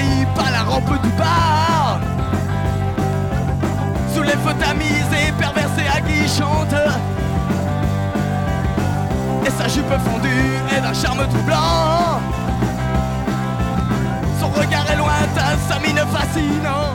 envahi par la rampe du bar. Sous les feux tamisés, perverse et aguichante, et sa jupe fondue est d'un charme troublant. Son regard est lointain, sa mine fascinante.